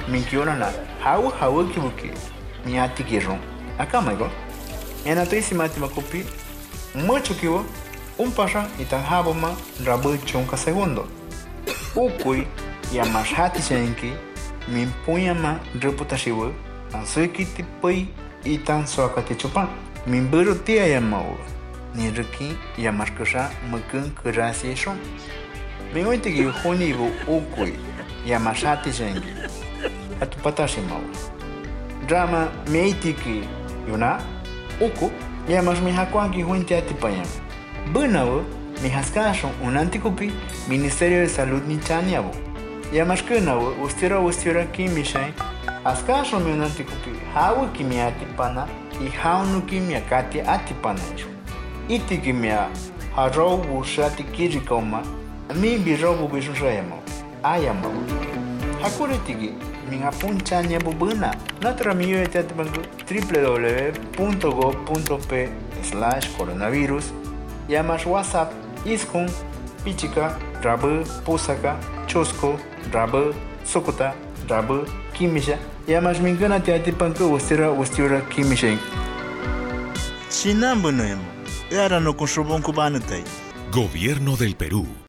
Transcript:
minkiona hawa kibuki miati kiron acá maigo enatuísima timacupi mucho kiwo pasha itanhaboma rabu chunka segundo ukui yamashati chenki min punyama reputashiwo ansuiki tipui itan soakati chupan min buru tia yamau ni riki yamashkusha mukun kurasi shon min oitigi honibu ukui yamashati chenki atupatashi mau drama meitiki yuna uku yamash mi hakuanki huinti atipayam bunawo mi haskashon un antikupi Ministerio de Salud ni chaniabo yamash kunawo ustira kimishay haskashon mi un antikupi hawu kimi atipana y haunu kimi akati atipana itiki mia harrow bushati kirikoma mi birobu bishuyamo ayamo hakuritigi minha punchania bubuna nuestra mío de www.gov.p/coronavirus llamas WhatsApp iskun pichika rabu pusaka chusco rabu sukuta rabu kimisha llamas mingana tiatipanku ustira kimisha chinambuno era no consumo cubano. Gobierno del Perú.